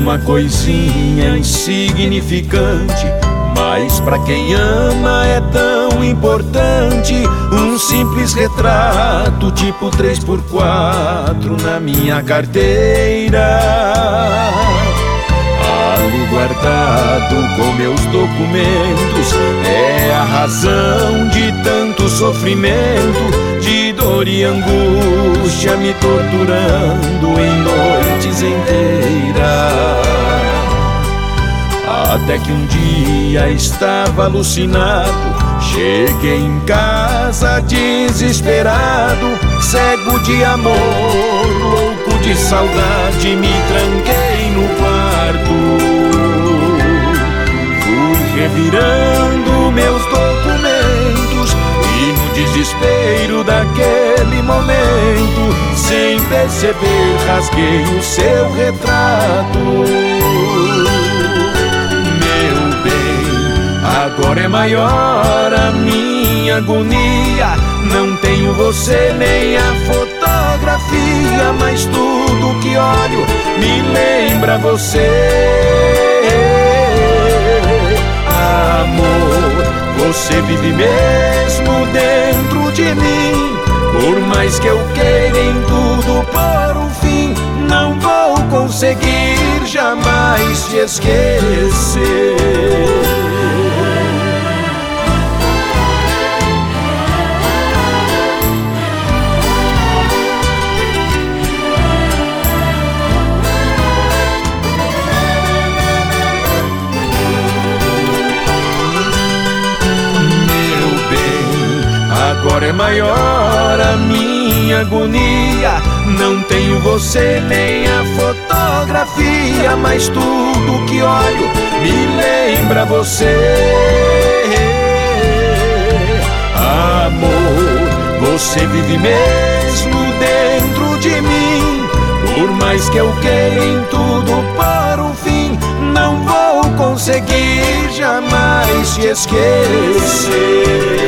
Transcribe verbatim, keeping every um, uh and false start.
uma coisinha insignificante, mas pra quem ama é tão importante. Um simples retrato tipo três por quatro na minha carteira, ali guardado com meus documentos. É a razão de tanto sofrimento, de dor e angústia me torturando em noites inteiras. Até que um dia estava alucinado, cheguei em casa desesperado, cego de amor, louco de saudade, me tranquei no quarto. Fui revirando meus documentos e no desespero daquele momento, sem perceber, rasguei o seu retrato. Agora é maior a minha agonia, não tenho você nem a fotografia, mas tudo que olho me lembra você. Amor, você vive mesmo dentro de mim, por mais que eu queira em tudo por um fim, não vou conseguir jamais te esquecer. Agora é maior a minha agonia, não tenho você nem a fotografia, mas tudo que olho me lembra você. Amor, você vive mesmo dentro de mim, por mais que eu queira em tudo por um fim, não vou conseguir jamais te esquecer.